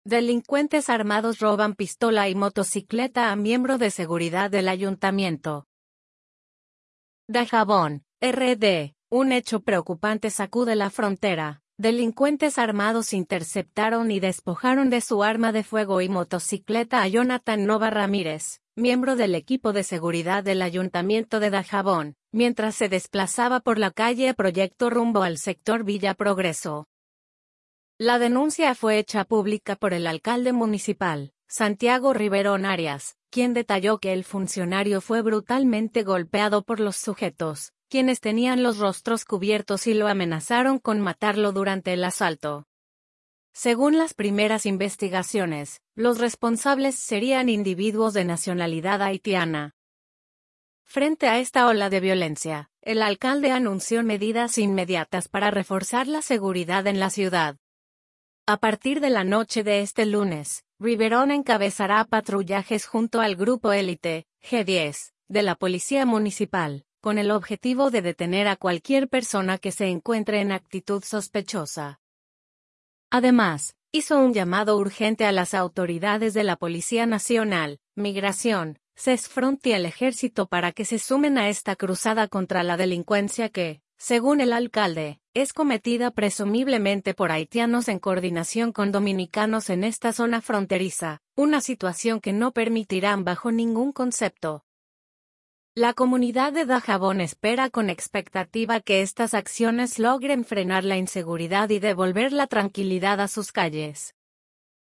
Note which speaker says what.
Speaker 1: Delincuentes armados roban pistola y motocicleta a miembro de seguridad del ayuntamiento. Dajabón, RD. Un hecho preocupante sacude la frontera. Delincuentes armados interceptaron y despojaron de su arma de fuego y motocicleta a Jonathan Nova Ramírez, miembro del equipo de seguridad del ayuntamiento de Dajabón, mientras se desplazaba por la calle Proyecto rumbo al sector Villa Progreso. La denuncia fue hecha pública por el alcalde municipal, Santiago Riverón Arias, quien detalló que el funcionario fue brutalmente golpeado por los sujetos, quienes tenían los rostros cubiertos y lo amenazaron con matarlo durante el asalto. Según las primeras investigaciones, los responsables serían individuos de nacionalidad haitiana. Frente a esta ola de violencia, el alcalde anunció medidas inmediatas para reforzar la seguridad en la ciudad. A partir de la noche de este lunes, Riverón encabezará patrullajes junto al Grupo Élite, G10, de la Policía Municipal, con el objetivo de detener a cualquier persona que se encuentre en actitud sospechosa. Además, hizo un llamado urgente a las autoridades de la Policía Nacional, Migración, CESFRONT y el Ejército para que se sumen a esta cruzada contra la delincuencia que, según el alcalde, es cometida presumiblemente por haitianos en coordinación con dominicanos en esta zona fronteriza, una situación que no permitirán bajo ningún concepto. La comunidad de Dajabón espera con expectativa que estas acciones logren frenar la inseguridad y devolver la tranquilidad a sus calles.